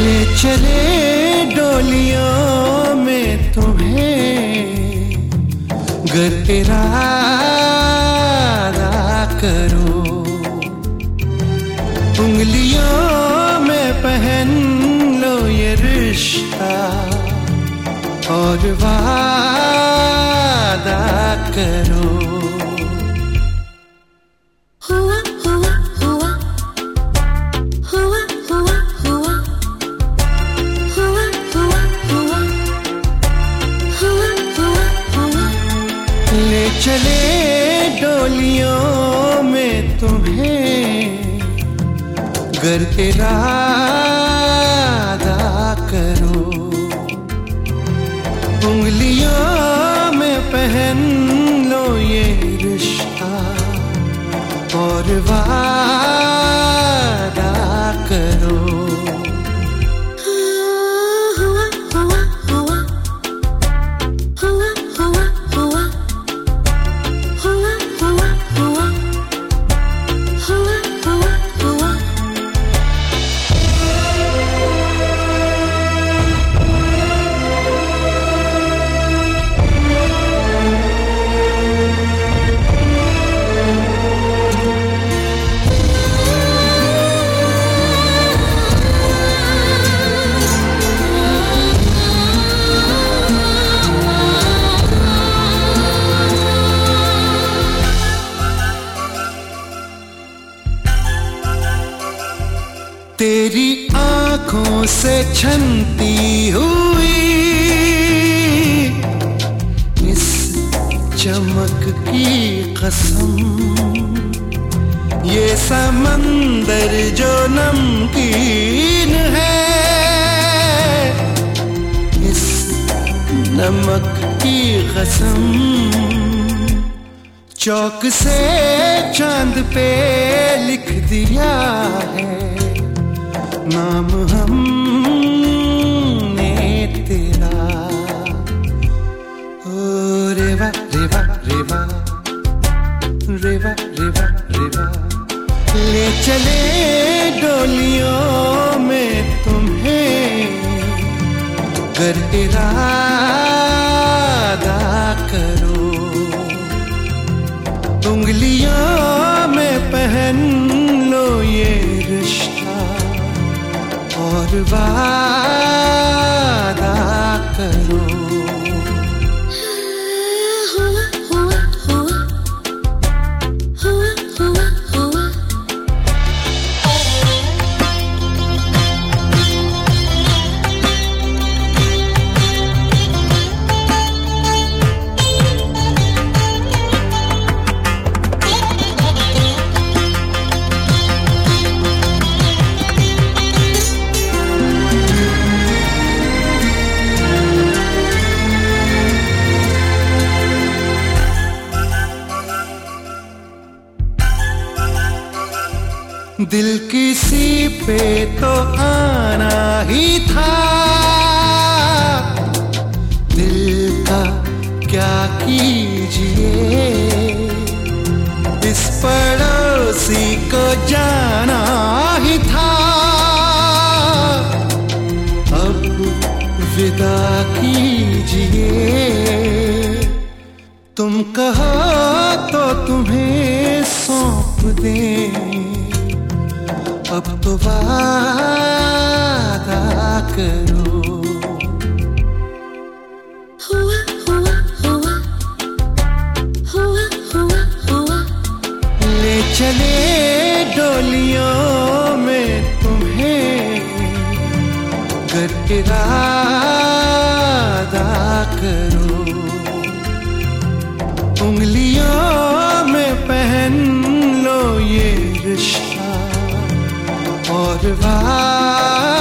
ले चले डोलियों में तुम्हें, गर इरादा करो, उंगलियों में पहन लो ये रिश्ता और वादा करो। ले चले डोलियों में तुम्हें, गर इरादा करो, उंगलियों में पहन लो ये रिश्ता और वादा करो। तेरी आंखों से छनती हुई इस चमक की कसम, ये समंदर जो नमकीन है, इस नमक की कसम, चौक से चांद पे लिख दिया है नाम हमने तेरा। ओ रेवा रेवा रेवा रेवा रेवा रेवा, ले चले डोलियों में तुम्हें, गर इरादा करो, उंगलियों में पहन लो ये रिश्ता और वादा करो। दिल किसी पे तो आना ही था, दिल का क्या कीजिए, इस पड़ोसी को जाना ही था, अब विदा कीजिए। तुम कहो तो तुम्हें सौंप दें, अब तो वादा करो। ले चले डोलियों में तुम्हें, गर इरादा करो, उंगलियों में पहन लो ये रिश्ता और वादा